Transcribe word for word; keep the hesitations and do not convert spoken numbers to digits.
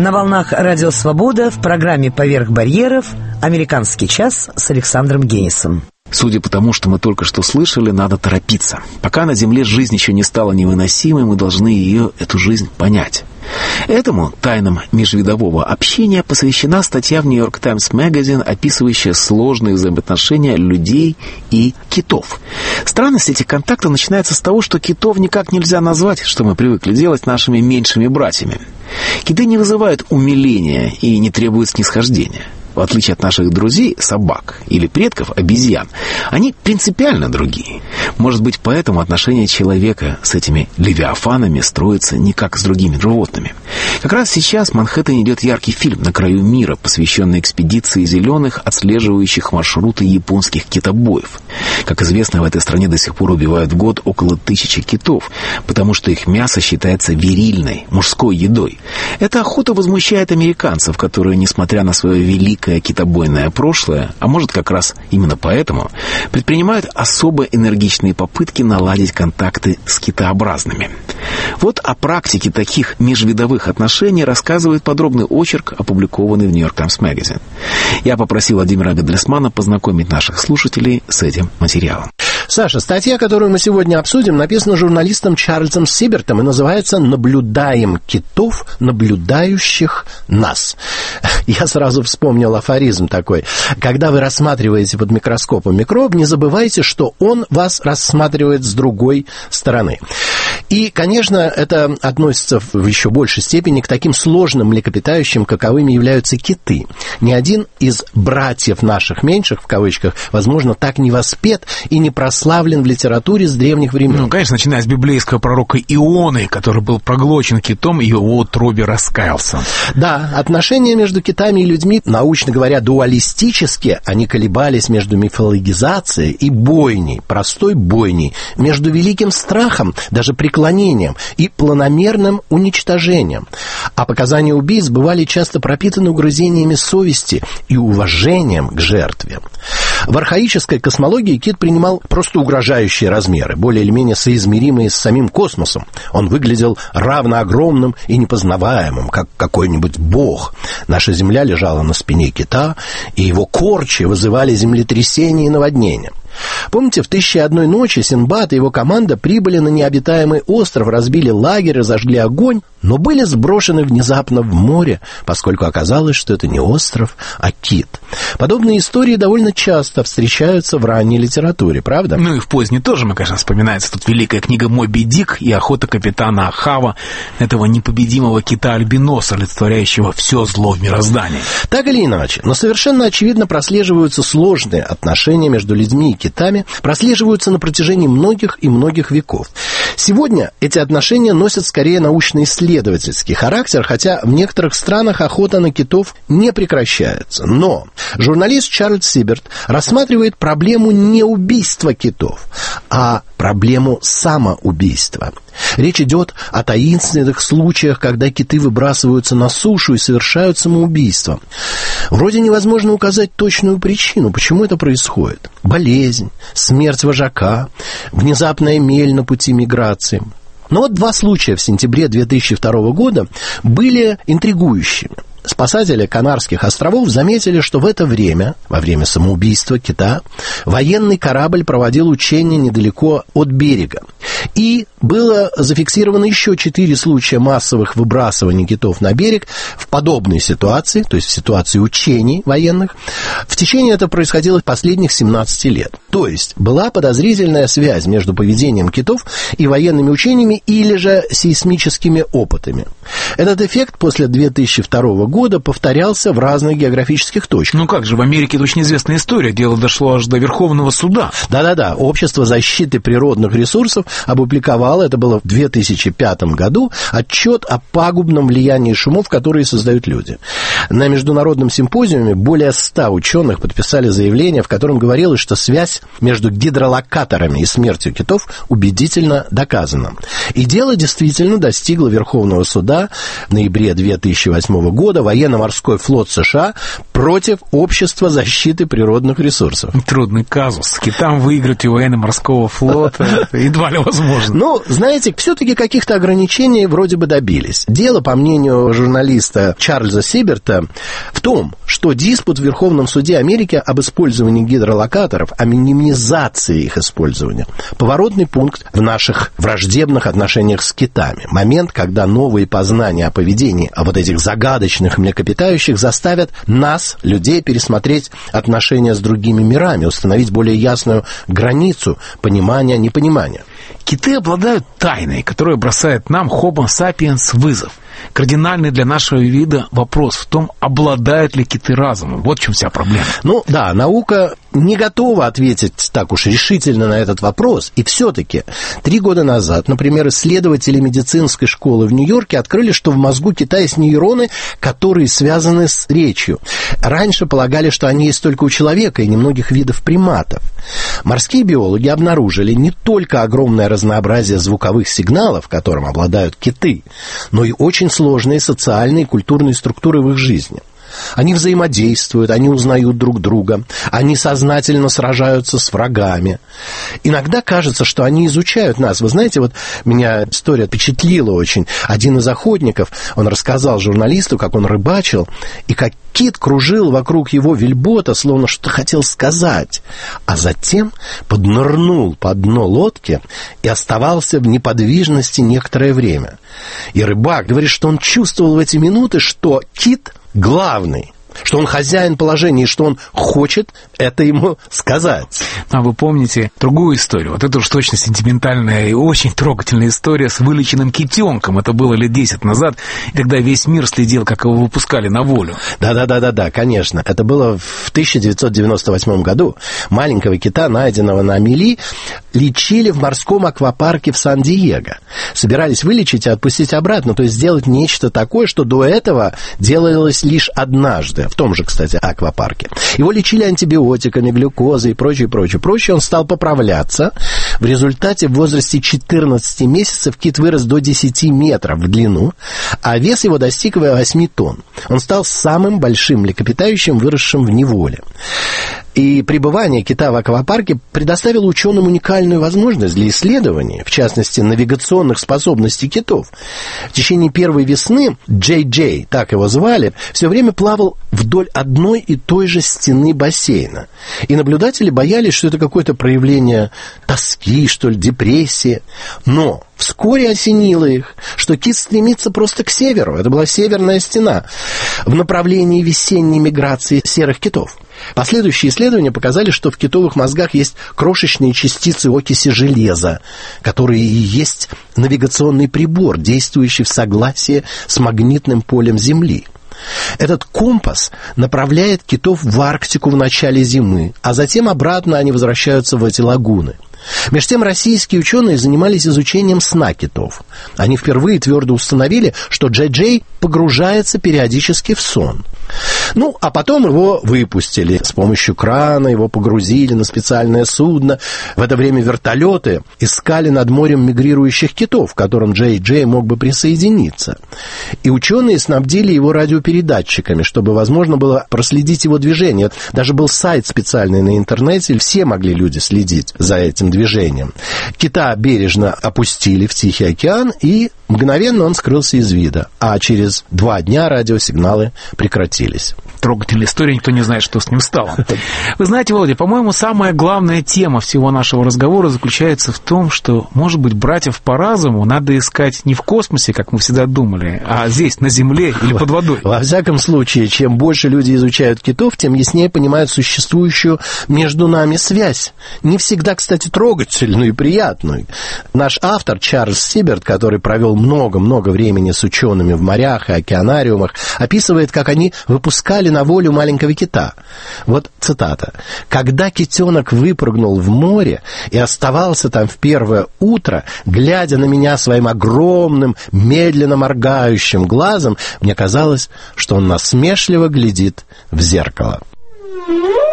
На волнах Радио Свобода в программе «Поверх барьеров» «Американский час» с Александром Генисом. Судя по тому, что мы только что слышали, надо торопиться. Пока на Земле жизнь еще не стала невыносимой, мы должны ее, эту жизнь, понять. Этому тайнам межвидового общения посвящена статья в New York Times Magazine, описывающая сложные взаимоотношения людей и китов. Странность этих контактов начинается с того, что китов никак нельзя назвать, что мы привыкли делать, нашими меньшими братьями. Киты не вызывают умиления и не требуют снисхождения. В отличие от наших друзей, собак или предков, обезьян, они принципиально другие. Может быть, поэтому отношения человека с этими левиафанами строятся не как с другими животными. Как раз сейчас в Манхэттене идет яркий фильм «На краю мира», посвященный экспедиции зеленых, отслеживающих маршруты японских китобоев. Как известно, в этой стране до сих пор убивают в год около тысячи китов, потому что их мясо считается вирильной, мужской едой. Эта охота возмущает американцев, которые, несмотря на свое великое китобойное прошлое, а может как раз именно поэтому, предпринимают особо энергичные попытки наладить контакты с китообразными. Вот о практике таких межвидовых отношений рассказывает подробный очерк, опубликованный в New York Times Magazine. Я попросил Владимира Гадлесмана познакомить наших слушателей с этим материалом. Саша, статья, которую мы сегодня обсудим, написана журналистом Чарльзом Сибертом и называется «Наблюдаем китов, наблюдающих нас». Я сразу вспомнил афоризм такой. Когда вы рассматриваете под микроскопом микроб, не забывайте, что он вас рассматривает с другой стороны. И, конечно, это относится в еще большей степени к таким сложным млекопитающим, каковыми являются киты. Ни один из братьев наших меньших, в кавычках, возможно, так не воспет и не прославлен в литературе с древних времен. Ну, конечно, начиная с библейского пророка Ионы, который был проглочен китом, и в его утробе раскаялся. Да, отношения между китами и людьми, научно говоря, дуалистически, они колебались между мифологизацией и бойней, простой бойней, между великим страхом, даже преклонением, и планомерным уничтожением. А показания убийц бывали часто пропитаны угрызениями совести и уважением к жертве. В архаической космологии кит принимал просто угрожающие размеры, более или менее соизмеримые с самим космосом. Он выглядел равно огромным и непознаваемым, как какой-нибудь бог. Наша Земля лежала на спине кита, и его корчи вызывали землетрясения и наводнения. Помните, в «Тысяче и одной ночи» Синдбад и его команда прибыли на необитаемый остров, разбили лагерь, разожгли огонь, но были сброшены внезапно в море, поскольку оказалось, что это не остров, а кит. Подобные истории довольно часто встречаются в ранней литературе, правда? Ну и в поздней тоже, мне кажется, вспоминается тут великая книга «Моби Дик» и охота капитана Ахава, этого непобедимого кита-альбиноса, олицетворяющего все зло в мироздании. Так или иначе, но совершенно очевидно прослеживаются сложные отношения между людьми и китами, прослеживаются на протяжении многих и многих веков. Сегодня эти отношения носят скорее научно-исследовательский характер, хотя в некоторых странах охота на китов не прекращается. Но журналист Чарльз Сиберт рассматривает проблему не убийства китов, а проблему самоубийства. Речь идет о таинственных случаях, когда киты выбрасываются на сушу и совершают самоубийство. Вроде невозможно указать точную причину, почему это происходит. Болезнь, смерть вожака, внезапная мель на пути миграции. Но вот два случая в сентябре две тысячи второго года были интригующими. Спасатели Канарских островов заметили, что в это время, во время самоубийства кита, военный корабль проводил учения недалеко от берега. И было зафиксировано еще четыре случая массовых выбрасываний китов на берег в подобной ситуации, то есть в ситуации учений военных. В течение этого происходило последних семнадцать лет. То есть была подозрительная связь между поведением китов и военными учениями или же сейсмическими опытами. Этот эффект после две тысячи второго года повторялся в разных географических точках. Ну как же, в Америке это очень известная история. Дело дошло аж до Верховного суда. Да-да-да. Общество защиты природных ресурсов опубликовало, это было в две тысячи пятом году, отчет о пагубном влиянии шумов, которые создают люди. На международном симпозиуме более ста ученых подписали заявление, в котором говорилось, что связь между гидролокаторами и смертью китов убедительно доказана. И дело действительно достигло Верховного суда в ноябре две тысячи восьмого года военно-морской флот США против Общества защиты природных ресурсов. Трудный казус. Китам выиграть у военно-морского флота едва ли возможно. Ну, знаете, все-таки каких-то ограничений вроде бы добились. Дело, по мнению журналиста Чарльза Сиберта, в том, что диспут в Верховном суде Америки об использовании гидролокаторов, о минимизации их использования, поворотный пункт в наших враждебных отношениях с Китами. Момент, когда новые познания о поведении, о вот этих загадочных млекопитающих заставят нас, людей, пересмотреть отношения с другими мирами, установить более ясную границу понимания, непонимания. Киты обладают тайной, которая бросает нам, Homo sapiens, вызов. Кардинальный для нашего вида вопрос в том, обладают ли киты разумом. Вот в чем вся проблема. Ну, да, наука не готова ответить так уж решительно на этот вопрос. И все-таки три года назад, например, исследователи медицинской школы в Нью-Йорке открыли, что в мозгу кита есть нейроны, которые связаны с речью. Раньше полагали, что они есть только у человека и немногих видов приматов. Морские биологи обнаружили не только огромное разнообразие звуковых сигналов, которым обладают киты, но и очень сложные социальные и культурные структуры в их жизни. Они взаимодействуют, они узнают друг друга, они сознательно сражаются с врагами. Иногда кажется, что они изучают нас. Вы знаете, вот меня история впечатлила очень. Один из охотников, он рассказал журналисту, как он рыбачил, и как кит кружил вокруг его вельбота, словно что-то хотел сказать, а затем поднырнул под дно лодки и оставался в неподвижности некоторое время. И рыбак говорит, что он чувствовал в эти минуты, что кит главный, что он хозяин положения, и что он хочет это ему сказать. А вы помните другую историю? Вот это уж точно сентиментальная и очень трогательная история с вылеченным китенком. Это было лет десять назад, когда весь мир следил, как его выпускали на волю. Да-да-да-да, конечно. Это было в тысяча девятьсот девяносто восьмом году. Маленького кита, найденного на мели, лечили в морском аквапарке в Сан-Диего. Собирались вылечить и отпустить обратно, то есть сделать нечто такое, что до этого делалось лишь однажды. В том же, кстати, аквапарке. Его лечили антибиотиками, глюкозой и прочее, прочее, прочее. Он стал поправляться. В результате в возрасте четырнадцати месяцев кит вырос до десяти метров в длину, а вес его достиг восьми тонн. Он стал самым большим млекопитающим, выросшим в неволе. И пребывание кита в аквапарке предоставило ученым уникальную возможность для исследований, в частности, навигационных способностей китов. В течение первой весны Джей Джей, так его звали, все время плавал вдоль одной и той же стены бассейна. И наблюдатели боялись, что это какое-то проявление тоски, что ли, депрессии. Но вскоре осенило их, что кит стремится просто к северу. Это была северная стена в направлении весенней миграции серых китов. Последующие исследования показали, что в китовых мозгах есть крошечные частицы окиси железа, которые и есть навигационный прибор, действующий в согласии с магнитным полем Земли. Этот компас направляет китов в Арктику в начале зимы, а затем обратно они возвращаются в эти лагуны. Между тем, российские ученые занимались изучением сна китов. Они впервые твердо установили, что Джей Джей погружается периодически в сон. Ну, а потом его выпустили. С помощью крана его погрузили на специальное судно. В это время вертолеты искали над морем мигрирующих китов, к которым Джей Джей мог бы присоединиться. И ученые снабдили его радиопередатчиками, чтобы возможно было проследить его движение. Даже был сайт специальный на интернете, все могли люди следить за этим движением. Кита бережно опустили в Тихий океан, и мгновенно он скрылся из вида. А через два дня радиосигналы прекратились. Трогательная история, никто не знает, что с ним стало. Вы знаете, Володя, по-моему, самая главная тема всего нашего разговора заключается в том, что, может быть, братьев по разуму надо искать не в космосе, как мы всегда думали, а здесь, на Земле или под водой. Во всяком случае, чем больше люди изучают китов, тем яснее понимают существующую между нами связь. Не всегда, кстати, трогательную и приятную. Наш автор Чарльз Сиберт, который провел много-много времени с учеными в морях и океанариумах, описывает, как они выпускали на волю маленького кита. Вот цитата. «Когда китенок выпрыгнул в море и оставался там в первое утро, глядя на меня своим огромным, медленно моргающим глазом, мне казалось, что он насмешливо глядит в зеркало».